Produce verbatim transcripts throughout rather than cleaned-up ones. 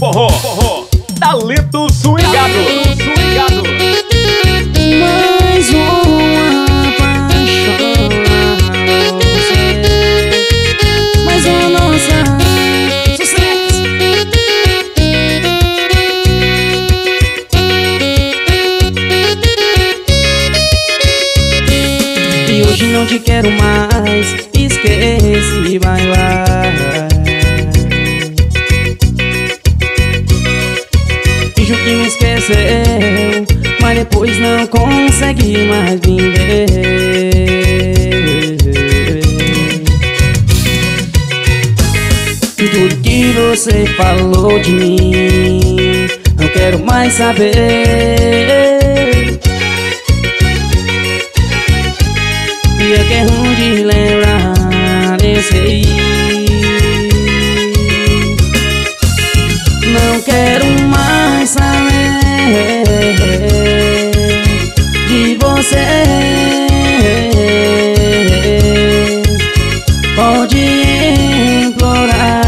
forró, forró, talento swingado, swingado. Mais uma paixão, mais uma nossa sucesso. E hoje não te quero mais, esquece, vai lá. Finjo que me esqueceu, mas depois não consegui mais me ver. Tudo que você falou de mim, não quero mais saber. E é que é ruim de lembrar, eu sei. Não quero mais saber de você. Pode implorar,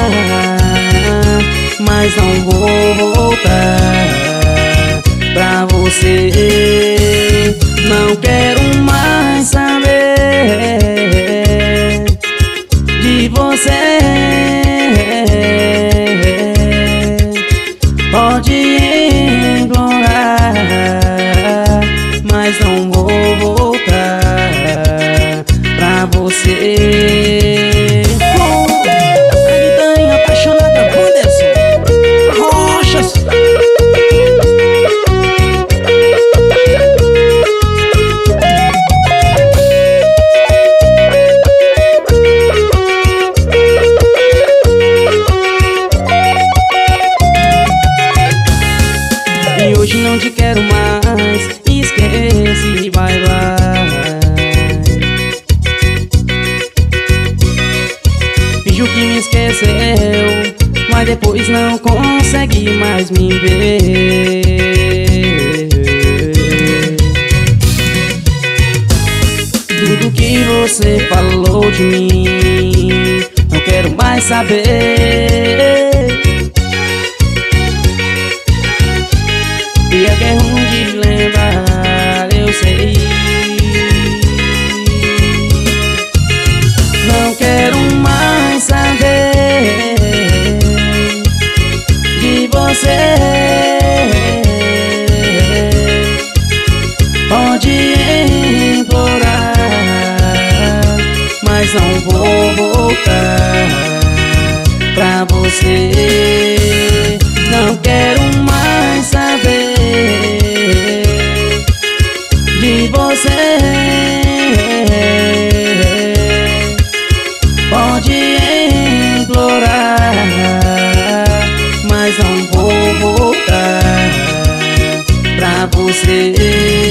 mas não vou voltar pra você. Não quero mais saber de você. Pode implorar, mas não vou voltar pra você. Oh, a guitarrinha apaixonada, Wanderson Rochas. E hoje não te quero mais, esquece, vai lá. Fingiu que me esqueceu, mas depois não consegui mais me ver. Tudo que você falou de mim, não quero mais saber. E é que é ruim de lembrar, eu sei. Não quero mais saber de você. Pode implorar, mas não vou voltar pra você. Não quero mais saber de você. Pode implorar, mas não vou voltar pra você.